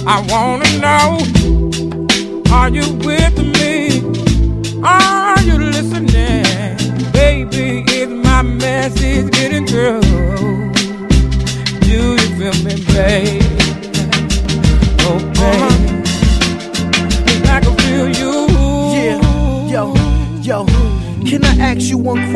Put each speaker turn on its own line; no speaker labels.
I wanna know, are you with me? Are you listening? Baby, is my message getting through? Do you feel me, babe? Oh, babe, I can feel you.
Yeah, yo, can I ask you one question?